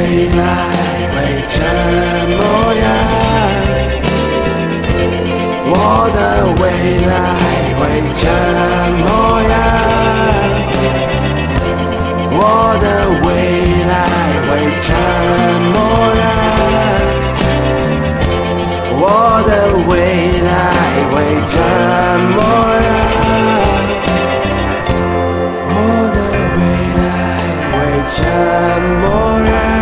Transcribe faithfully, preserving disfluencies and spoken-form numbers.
来会怎么样？我的未来会怎么样？我的未来会怎么样？我的未来会怎么样？我的未来会怎么样？